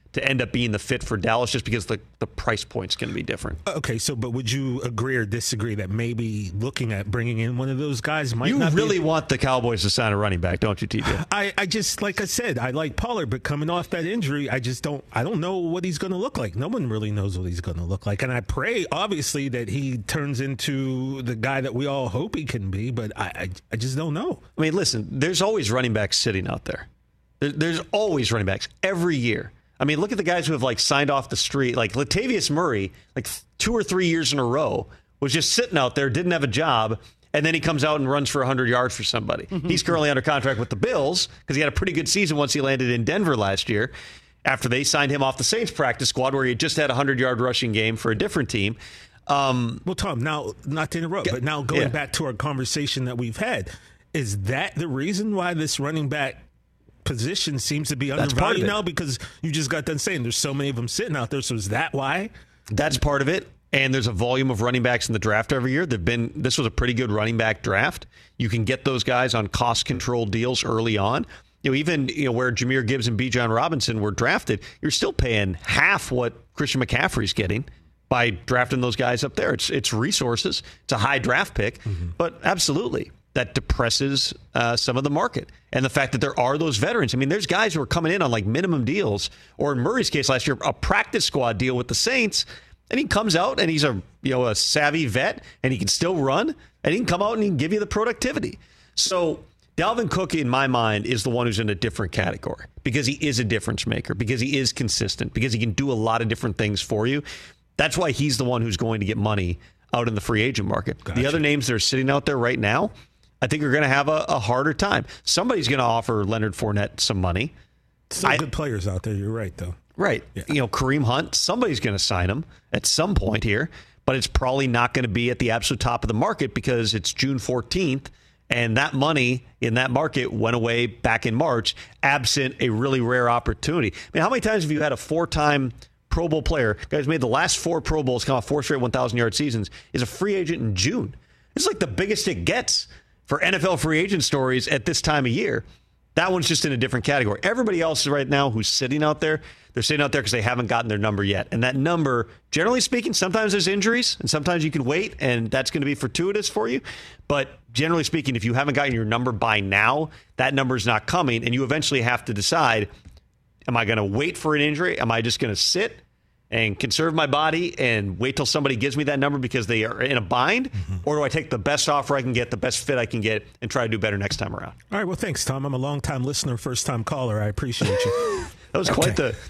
to end up being the fit for Dallas just because the price point's going to be different. Okay, but would you agree or disagree that maybe looking at bringing in one of those guys might not You really want the Cowboys to sign a running back, don't you, TJ? I just, like I said, I like Pollard, but coming off that injury, I don't know what he's going to look like. No one really knows what he's going to look like. And I pray, obviously, that he turns into the guy that we all hope he can be, but I just don't know. I mean, listen, there's always running backs sitting out there. There's always running backs every year. I mean, look at the guys who have signed off the street. Like Latavius Murray, 2 or 3 years in a row, was just sitting out there, didn't have a job, and then he comes out and runs for 100 yards for somebody. He's currently under contract with the Bills because he had a pretty good season once he landed in Denver last year after they signed him off the Saints practice squad where he had just had a 100-yard rushing game for a different team. Well, Tom, now, not to interrupt, but now going back to our conversation that we've had, is that the reason why this running back position seems to be undervalued now? Because you just got done saying there's so many of them sitting out there. So is that why? That's part of it. And there's a volume of running backs in the draft every year. This was a pretty good running back draft. You can get those guys on cost control deals early on. Even where Jahmyr Gibbs and Bijan Robinson were drafted, you're still paying half what Christian McCaffrey's getting by drafting those guys up there. It's resources. It's a high draft pick, but absolutely. That depresses some of the market. And the fact that there are those veterans. I mean, there's guys who are coming in on minimum deals, or in Murray's case last year, a practice squad deal with the Saints, and he comes out and he's a savvy vet, and he can still run, and he can come out and he can give you the productivity. So Dalvin Cook, in my mind, is the one who's in a different category because he is a difference maker, because he is consistent, because he can do a lot of different things for you. That's why he's the one who's going to get money out in the free agent market. Gotcha. The other names that are sitting out there right now, I think you're going to have a harder time. Somebody's going to offer Leonard Fournette some money. Still good players out there. You're right, though. Right. Yeah. Kareem Hunt, somebody's going to sign him at some point here, but it's probably not going to be at the absolute top of the market because it's June 14th, and that money in that market went away back in March, absent a really rare opportunity. I mean, how many times have you had a 4-time Pro Bowl player, guys made the last 4 Pro Bowls, come off 4 straight 1,000-yard seasons, is a free agent in June? It's the biggest it gets for NFL free agent stories at this time of year. That one's just in a different category. Everybody else right now who's sitting out there, they're sitting out there because they haven't gotten their number yet. And that number, generally speaking, sometimes there's injuries and sometimes you can wait and that's going to be fortuitous for you. But generally speaking, if you haven't gotten your number by now, that number's not coming. And you eventually have to decide, am I going to wait for an injury? Am I just going to sit and conserve my body and wait till somebody gives me that number because they are in a bind? Or do I take the best offer I can get, the best fit I can get, and try to do better next time around? All right, well, thanks, Tom. I'm a long-time listener, first-time caller. I appreciate you. That was quite the...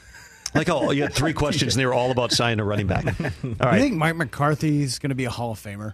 you had 3 questions, and they were all about signing a running back. All right. I think Mike McCarthy's going to be a Hall of Famer.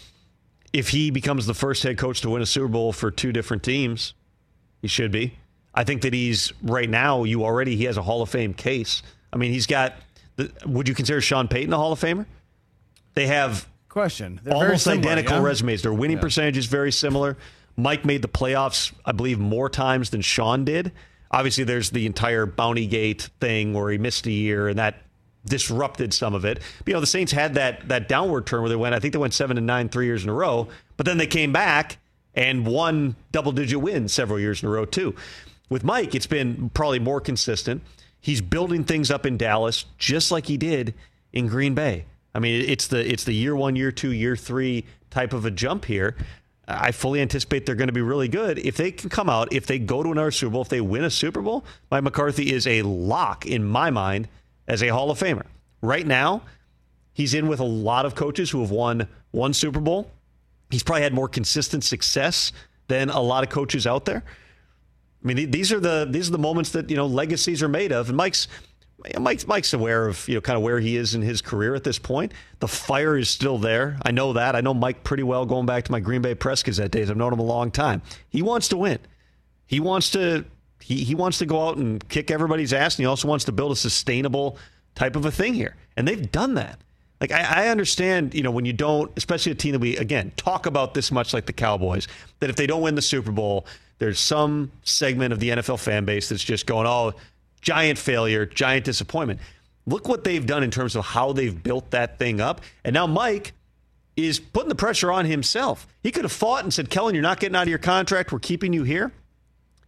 If he becomes the first head coach to win a Super Bowl for 2 different teams, he should be. I think that he has a Hall of Fame case. I mean, he's got... Would you consider Sean Payton a Hall of Famer? They have almost identical resumes. Their winning percentage is very similar. Mike made the playoffs, I believe, more times than Sean did. Obviously, there's the entire Bounty Gate thing where he missed a year, and that disrupted some of it. But, the Saints had that downward turn where I think they went 7-9 3 years in a row, but then they came back and won double-digit wins several years in a row, too. With Mike, it's been probably more consistent. He's building things up in Dallas just like he did in Green Bay. I mean, it's the year 1, year 2, year 3 type of a jump here. I fully anticipate they're going to be really good. If they can come out, if they go to another Super Bowl, if they win a Super Bowl, Mike McCarthy is a lock in my mind as a Hall of Famer. Right now, he's in with a lot of coaches who have won 1 Super Bowl. He's probably had more consistent success than a lot of coaches out there. I mean, these are the moments that, legacies are made of. And Mike's aware of, kind of where he is in his career at this point. The fire is still there. I know that. I know Mike pretty well going back to my Green Bay Press Gazette days. I've known him a long time. He wants to win. He wants to go out and kick everybody's ass, and he also wants to build a sustainable type of a thing here. And they've done that. I understand, when you don't, especially a team that we, again, talk about this much like the Cowboys, that if they don't win the Super Bowl, there's some segment of the NFL fan base that's just going, oh, giant failure, giant disappointment. Look what they've done in terms of how they've built that thing up. And now Mike is putting the pressure on himself. He could have fought and said, Kellen, you're not getting out of your contract. We're keeping you here.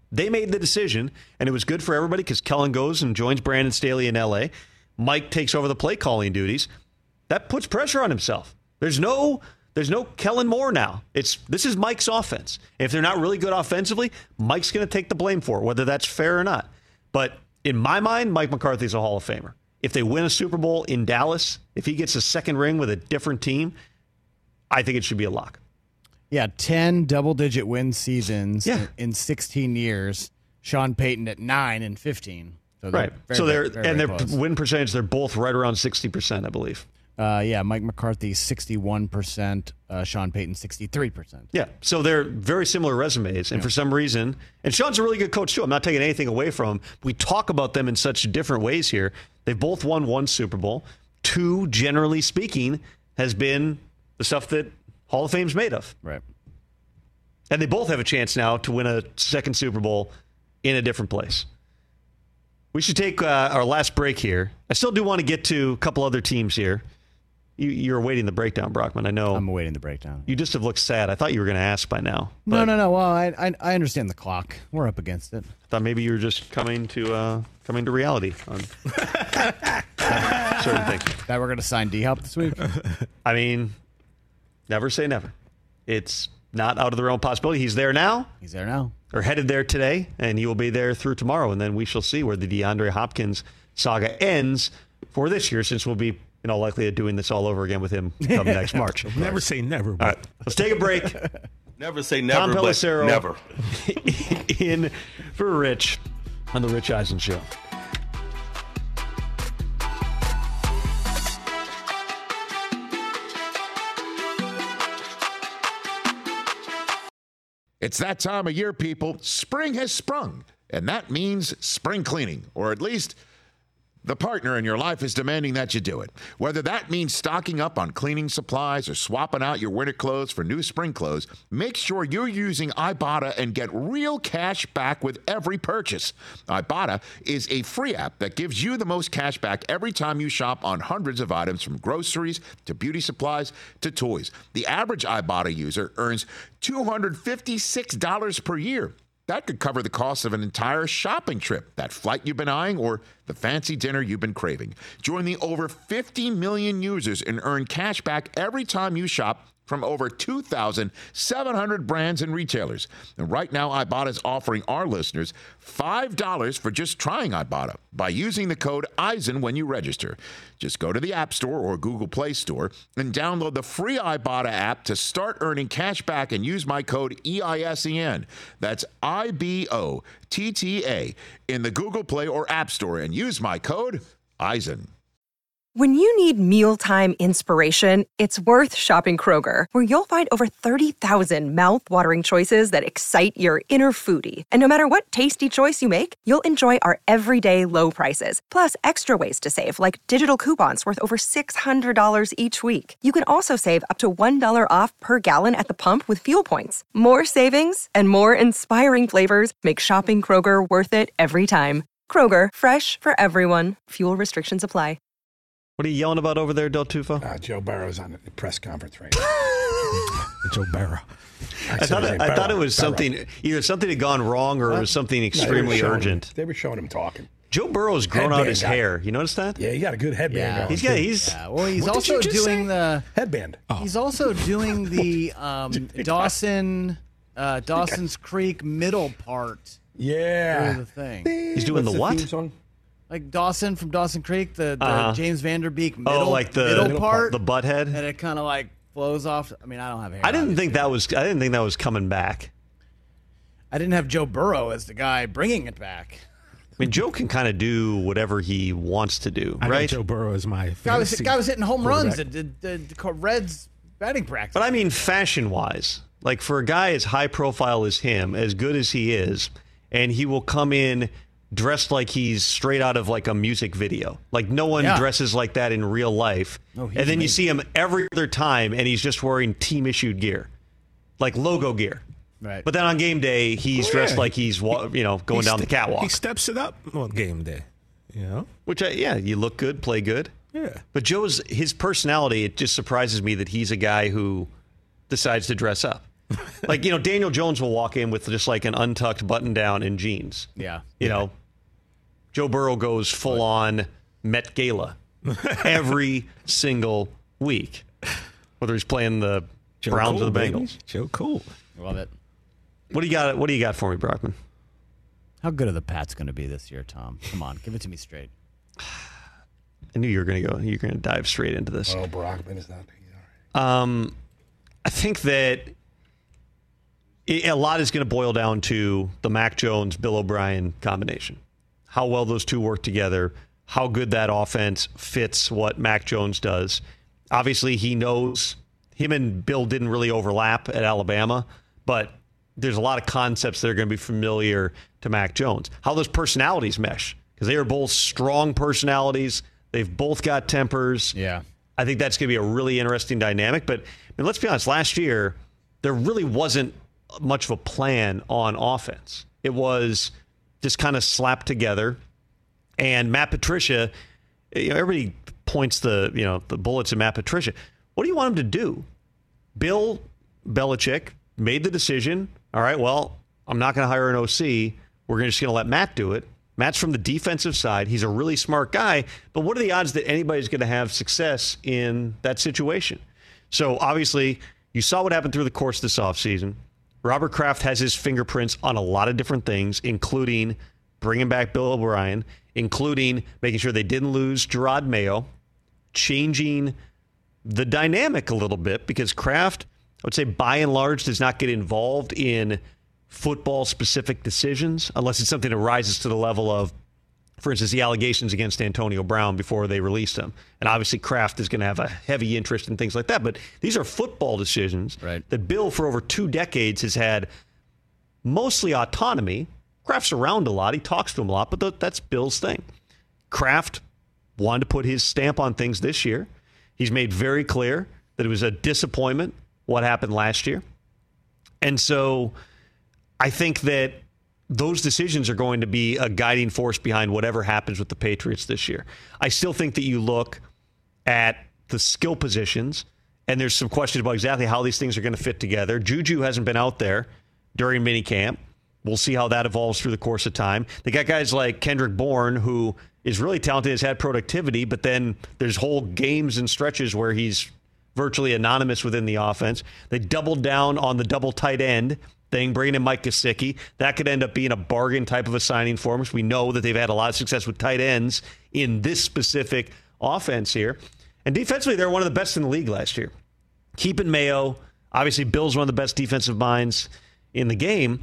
They made the decision, and it was good for everybody because Kellen goes and joins Brandon Staley in L.A. Mike takes over the play calling duties. That puts pressure on himself. There's no Kellen Moore now. This is Mike's offense. If they're not really good offensively, Mike's going to take the blame for it, whether that's fair or not. But in my mind, Mike McCarthy's a Hall of Famer. If they win a Super Bowl in Dallas, if he gets a second ring with a different team, I think it should be a lock. Yeah, 10 double-digit win seasons in 16 years. Sean Payton at 9 and 15. So right. Their win percentage, they're both right around 60%, I believe. Mike McCarthy 61%, Sean Payton 63%. Yeah, so they're very similar resumes, and for some reason, and Sean's a really good coach too. I'm not taking anything away from him. We talk about them in such different ways here. They've both won 1 Super Bowl. 2, generally speaking, has been the stuff that Hall of Fame's made of. Right. And they both have a chance now to win a second Super Bowl in a different place. We should take our last break here. I still do want to get to a couple other teams here. You're awaiting the breakdown, Brockman. I know. I'm awaiting the breakdown. You just have looked sad. I thought you were going to ask by now. No. Well, I understand the clock. We're up against it. I thought maybe you were just coming to reality on certain things. That we're going to sign D-Hop this week? I mean, never say never. It's not out of the realm of possibility. He's there now. Or headed there today, and he will be there through tomorrow. And then we shall see where the DeAndre Hopkins saga ends for this year, since we'll be in all likelihood doing this all over again with him come next March. Never say never. All right, let's take a break. Never say never, Tom Pelissero, never. in for Rich on the Rich Eisen Show. It's that time of year, people. Spring has sprung, and that means spring cleaning, or at least the partner in your life is demanding that you do it. Whether that means stocking up on cleaning supplies or swapping out your winter clothes for new spring clothes, make sure you're using Ibotta and get real cash back with every purchase. Ibotta is a free app that gives you the most cash back every time you shop on hundreds of items, from groceries to beauty supplies to toys. The average Ibotta user earns $256 per year. That could cover the cost of an entire shopping trip, that flight you've been eyeing, or the fancy dinner you've been craving. Join the over 50 million users and earn cash back every time you shop from over 2,700 brands and retailers. And right now, Ibotta is offering our listeners $5 for just trying Ibotta by using the code EISEN when you register. Just go to the App Store or Google Play Store and download the free Ibotta app to start earning cash back and use my code EISEN. That's IBOTTA in the Google Play or App Store, and use my code EISEN. When you need mealtime inspiration, it's worth shopping Kroger, where you'll find over 30,000 mouth-watering choices that excite your inner foodie. And no matter what tasty choice you make, you'll enjoy our everyday low prices, plus extra ways to save, like digital coupons worth over $600 each week. You can also save up to $1 off per gallon at the pump with fuel points. More savings and more inspiring flavors make shopping Kroger worth it every time. Kroger, fresh for everyone. Fuel restrictions apply. What are you yelling about over there, Del Tufo? Joe Burrow's on the press conference right now. Joe Burrow. I thought it was something, either something had gone wrong or it was something extremely urgent. They were showing him talking. Joe Burrow's grown out his hair. You notice that? Yeah, he got a good headband on. He's also doing the headband. Oh. He's also doing the Dawson's Creek middle part. Yeah. The thing. He's doing the what? Like Dawson from Dawson Creek, the James Vanderbeek middle, middle part, the butt head, and it kind of like flows off. I mean, I don't have hair. I didn't think that was coming back. I didn't have Joe Burrow as the guy bringing it back. I mean, Joe can kind of do whatever he wants to do, right? Joe Burrow is my guy was hitting home runs at the Reds batting practice. But I mean, fashion-wise, like for a guy as high profile as him, as good as he is, and he will come in dressed like he's straight out of like a music video. Like no one dresses like that in real life. And then you see him every other time and he's just wearing team-issued gear, like logo gear. Right. But then on game day, he's dressed like he's going down the catwalk. He steps it up on game day. Which, you look good, play good. Yeah. But his personality, it just surprises me that he's a guy who decides to dress up. Like, Daniel Jones will walk in with just like an untucked button down and jeans. Yeah. Joe Burrow goes full on Met Gala every single week, whether he's playing the Browns or the Bengals. Joe Cool. Love it. What do you got? What do you got for me, Brockman? How good are the Pats going to be this year, Tom? Come on, give it to me straight. I knew you were going to go. You're going to dive straight into this. Oh, Brockman is not. All right. I think that a lot is going to boil down to the Mac Jones, Bill O'Brien combination. How well those two work together, how good that offense fits what Mac Jones does. Obviously, he knows him and Bill didn't really overlap at Alabama, but there's a lot of concepts that are going to be familiar to Mac Jones. How those personalities mesh, because they are both strong personalities. They've both got tempers. Yeah. I think that's going to be a really interesting dynamic. But let's be honest, last year, there really wasn't much of a plan on offense. It was just kind of slapped together. And Matt Patricia, everybody points the bullets at Matt Patricia. What do you want him to do? Bill Belichick made the decision. All right, well, I'm not going to hire an OC. We're just going to let Matt do it. Matt's from the defensive side. He's a really smart guy. But what are the odds that anybody's going to have success in that situation? So obviously, you saw what happened through the course of this offseason. Robert Kraft has his fingerprints on a lot of different things, including bringing back Bill O'Brien, including making sure they didn't lose Gerard Mayo, changing the dynamic a little bit, because Kraft, I would say by and large, does not get involved in football-specific decisions unless it's something that rises to the level of, for instance, the allegations against Antonio Brown before they released him. And obviously Kraft is going to have a heavy interest in things like that. But these are football decisions that Bill, for over 2 decades, has had mostly autonomy. Kraft's around a lot. He talks to him a lot, but that's Bill's thing. Kraft wanted to put his stamp on things this year. He's made very clear that it was a disappointment what happened last year. And so I think that those decisions are going to be a guiding force behind whatever happens with the Patriots this year. I still think that you look at the skill positions, and there's some questions about exactly how these things are going to fit together. Juju hasn't been out there during minicamp. We'll see how that evolves through the course of time. They got guys like Kendrick Bourne, who is really talented, has had productivity, but then there's whole games and stretches where he's virtually anonymous within the offense. They doubled down on the double tight end thing, bringing in Mike Gesicki. That could end up being a bargain type of a signing for them, because we know that they've had a lot of success with tight ends in this specific offense here. And defensively, they're one of the best in the league last year. Keeping Mayo, obviously Bill's one of the best defensive minds in the game.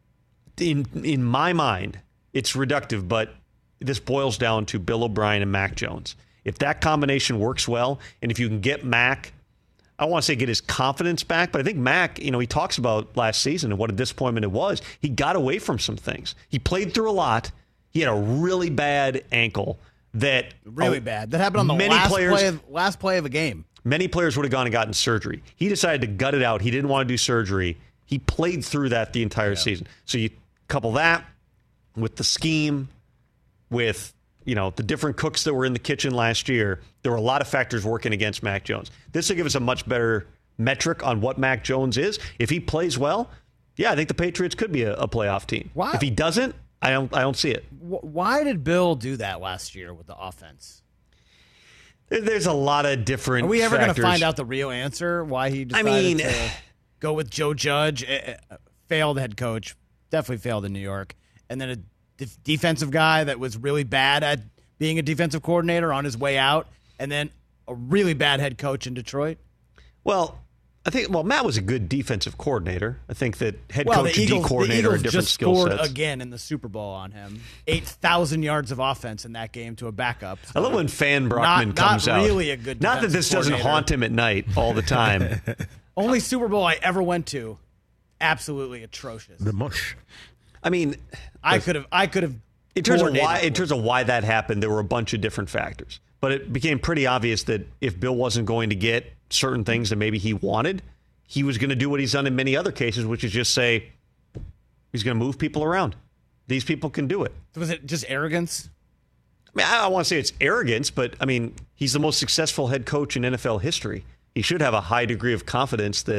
In my mind, it's reductive, but this boils down to Bill O'Brien and Mac Jones. If that combination works well, and if you can get Mac, I don't want to say get his confidence back, but I think Mac, he talks about last season and what a disappointment it was. He got away from some things. He played through a lot. He had a really bad ankle that bad. That happened on the last play of a game. Many players would have gone and gotten surgery. He decided to gut it out. He didn't want to do surgery. He played through that the entire season. So you couple that with the scheme, with the different cooks that were in the kitchen last year, there were a lot of factors working against Mac Jones. This will give us a much better metric on what Mac Jones is. If he plays well, I think the Patriots could be a playoff team. Wow. If he doesn't, I don't see it. Why did Bill do that last year with the offense? There's a lot of different. Are we ever going to find out the real answer? Why he decided to go with Joe Judge, failed head coach, definitely failed in New York, and then a defensive guy that was really bad at being a defensive coordinator on his way out, and then a really bad head coach in Detroit? Well, I think Matt was a good defensive coordinator. I think that head coach and D coordinator are different skill sets. The Eagles just scored again in the Super Bowl on him. 8,000 yards of offense in that game to a backup. So I love when Fan Brockman comes out. Not really a good Not that this doesn't haunt him at night all the time. Only Super Bowl I ever went to. Absolutely atrocious. The mush. I mean, I could have. In terms of why that happened, there were a bunch of different factors. But it became pretty obvious that if Bill wasn't going to get certain things that maybe he wanted, he was going to do what he's done in many other cases, which is just say he's going to move people around. These people can do it. Was it just arrogance? I mean, I don't want to say it's arrogance, but I mean, he's the most successful head coach in NFL history. He should have a high degree of confidence that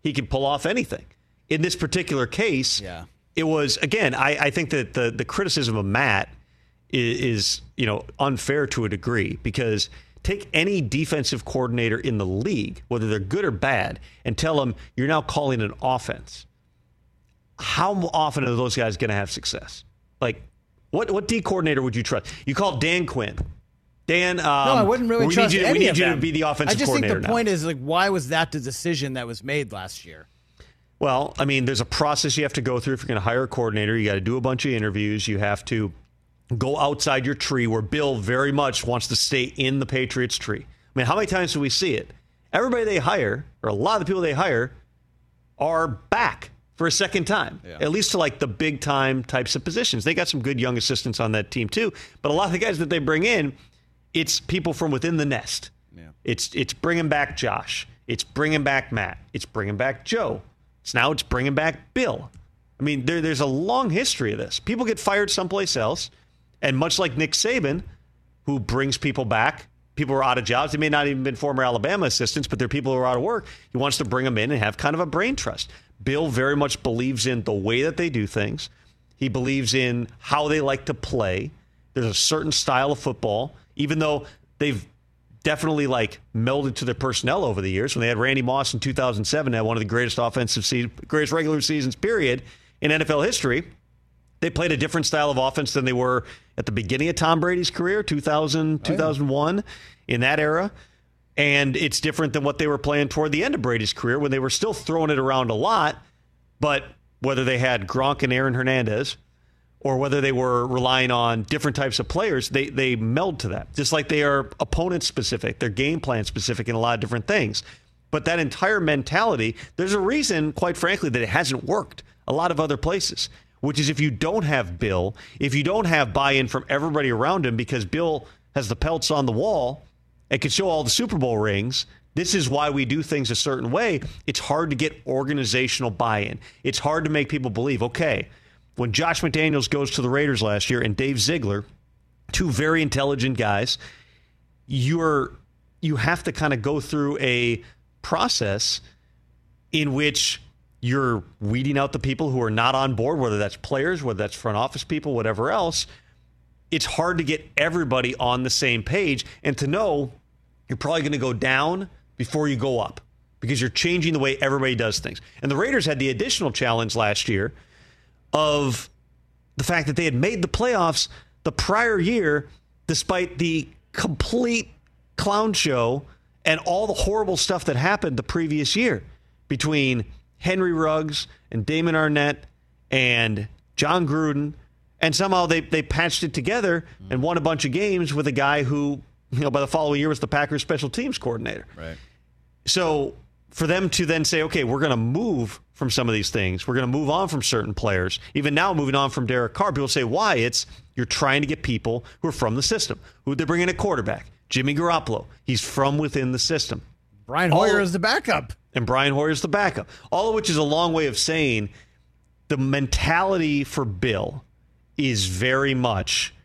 he can pull off anything. In this particular case, it was, again, I think that the criticism of Matt is unfair to a degree, because take any defensive coordinator in the league, whether they're good or bad, and tell them you're now calling an offense. How often are those guys going to have success? Like, what D coordinator would you trust? You call Dan Quinn. Dan, no, I wouldn't really trust any of them. We need you to be the offensive coordinator. I just think the point is, like, why was that the decision that was made last year? Well, I mean, there's a process you have to go through if you're going to hire a coordinator. You got to do a bunch of interviews. You have to go outside your tree, where Bill very much wants to stay in the Patriots tree. I mean, how many times do we see it? Everybody they hire, or a lot of the people they hire, are back for a second time, at least to like the big time types of positions. They got some good young assistants on that team too, but a lot of the guys that they bring in, it's people from within the nest. Yeah. It's bringing back Josh. It's bringing back Matt. It's bringing back Joe. It's bringing back Bill. I mean, there's a long history of this. People get fired someplace else, and much like Nick Saban, who brings people back, people who are out of jobs. They may not even been former Alabama assistants, but they're people who are out of work. He wants to bring them in and have kind of a brain trust. Bill very much believes in the way that they do things. He believes in how they like to play. There's a certain style of football, even though they've definitely like melded to their personnel over the years. When they had Randy Moss in 2007, they had one of the greatest greatest regular seasons, period, in NFL history. They played a different style of offense than they were at the beginning of Tom Brady's career, 2000, 2001, in that era. And it's different than what they were playing toward the end of Brady's career, when they were still throwing it around a lot. But whether they had Gronk and Aaron Hernandez, or whether they were relying on different types of players, they meld to that. Just like they are opponent-specific, they're game plan-specific in a lot of different things. But that entire mentality, there's a reason, quite frankly, that it hasn't worked a lot of other places, which is if you don't have Bill, if you don't have buy-in from everybody around him, because Bill has the pelts on the wall and can show all the Super Bowl rings, this is why we do things a certain way. It's hard to get organizational buy-in. It's hard to make people believe, okay, when Josh McDaniels goes to the Raiders last year and Dave Ziegler, two very intelligent guys, you have to kind of go through a process in which you're weeding out the people who are not on board, whether that's players, whether that's front office people, whatever else. It's hard to get everybody on the same page and to know you're probably going to go down before you go up, because you're changing the way everybody does things. And the Raiders had the additional challenge last year of the fact that they had made the playoffs the prior year, despite the complete clown show and all the horrible stuff that happened the previous year between Henry Ruggs and Damon Arnett and John Gruden. And somehow they patched it together and won a bunch of games with a guy who, by the following year was the Packers special teams coordinator. Right. So for them to then say, okay, we're going to move from some of these things. We're going to move on from certain players. Even now, moving on from Derek Carr, people say, why? It's you're trying to get people who are from the system. Who they're bringing a quarterback, Jimmy Garoppolo. He's from within the system. Brian Hoyer is the backup. And Brian Hoyer is the backup. All of which is a long way of saying the mentality for Bill is very much,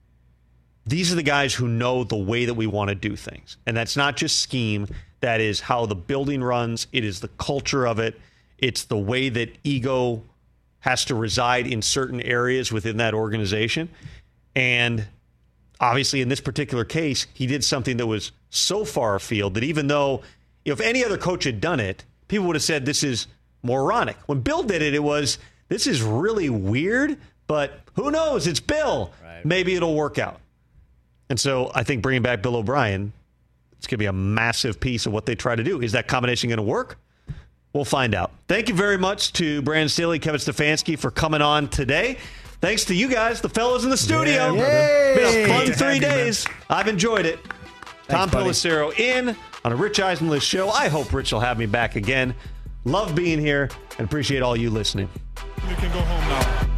these are the guys who know the way that we want to do things. And that's not just scheme. That is how the building runs. It is the culture of it. It's the way that ego has to reside in certain areas within that organization. And obviously, in this particular case, he did something that was so far afield that even though if any other coach had done it, people would have said this is moronic. When Bill did it, it was, this is really weird, but who knows? It's Bill. Right. Maybe it'll work out. And so I think bringing back Bill O'Brien, it's going to be a massive piece of what they try to do. Is that combination going to work? We'll find out. Thank you very much to Brandon Staley, Kevin Stefanski for coming on today. Thanks to you guys, the fellas in the studio. Yeah, been a fun 3 days. I've enjoyed it. Tom Pelissero in on a Rich Eisen List show. I hope Rich will have me back again. Love being here and appreciate all you listening. You can go home now.